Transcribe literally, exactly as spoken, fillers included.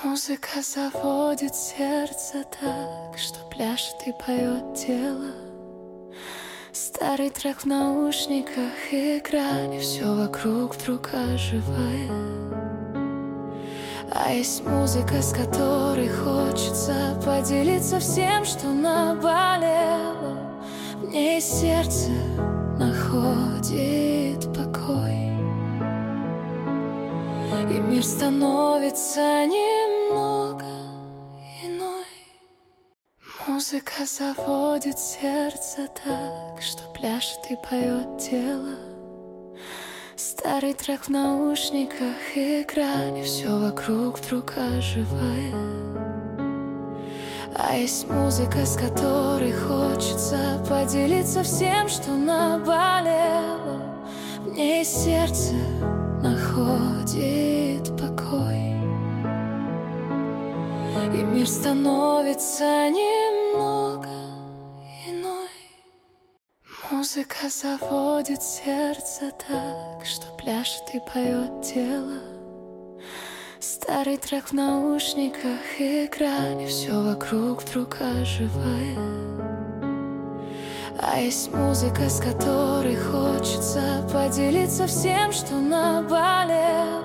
Музыка заводит сердце так, что пляшет и поет тело. Старый трек в наушниках играет, и все вокруг вдруг оживает. А есть музыка, с которой хочется поделиться всем, что наболело. В ней сердце находит покой, и мир становится немного иной. Музыка заводит сердце так, что пляшет и поет тело. Старый трек в наушниках играет, и все вокруг вдруг оживает. А есть музыка, с которой хочется поделиться всем, что наболело. В ней сердце находит покой, и мир становится немного иной. Музыка заводит сердце так, что пляшет и поет тело. Старый трек в наушниках играет, и все вокруг вдруг оживает. А есть музыка, с которой хочется поделиться всем, что наболело.